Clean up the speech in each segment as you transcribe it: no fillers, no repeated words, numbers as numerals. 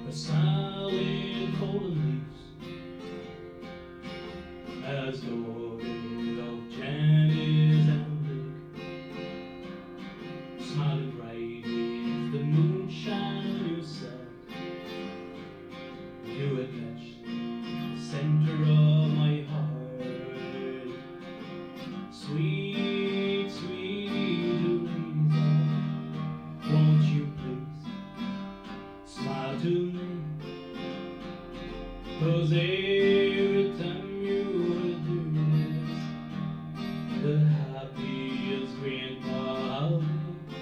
The silent fallen leaves, as daughter of Janice and Luke, smiling bright with the moonshine you said. You had touched the center of my heart. Sweet, sweet Louisa, won't you please smile to me? 'Cause every time you would do this, the happiest grandpa I'll be.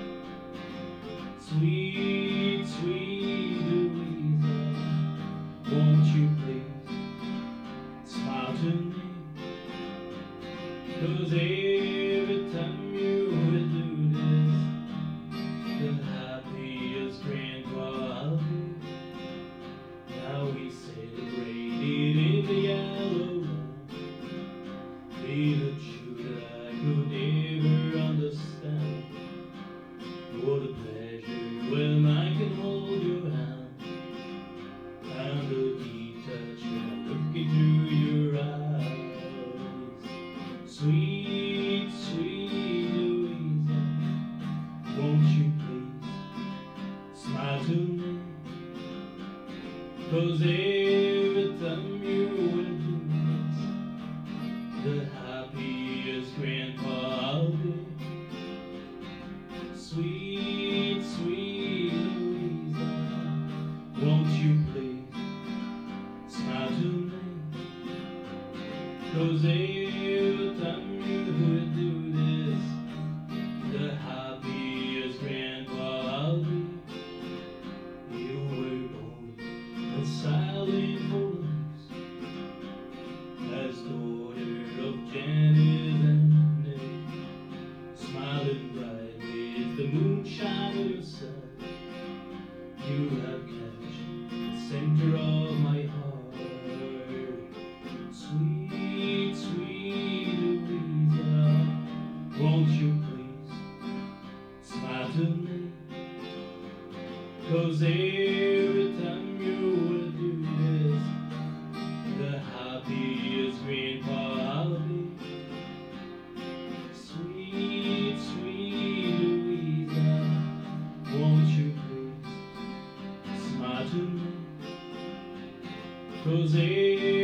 Sweet, sweet Louisa, won't you please smile to me? 'Cause every time you would do this, the happiest grandpa I'll be. Now we celebrated in the yellow room, little children I could never understand. What a pleasure when I can hold your hand, and the deep touch when I look into your eyes. Sweet, sweet Louisa, won't you please smile to me? 'Cause every time you will do this, the happiest grandpa I'll be. Sweet, sweet Louisa, won't you please smile to me? 'Cause every time you will do this, the happiest grandpa I'll be. You were born a silent voice, as daughter of Janice and Nick, smiling bright with the moonshine in your set. You have catched the center of my heart. Sweet, sweet Louisa, won't you please smile to me? 'Cause every time you will do this, the happiest grandpa I'll be. Sweet, sweet Louisa, won't you please smile to me? 'Cause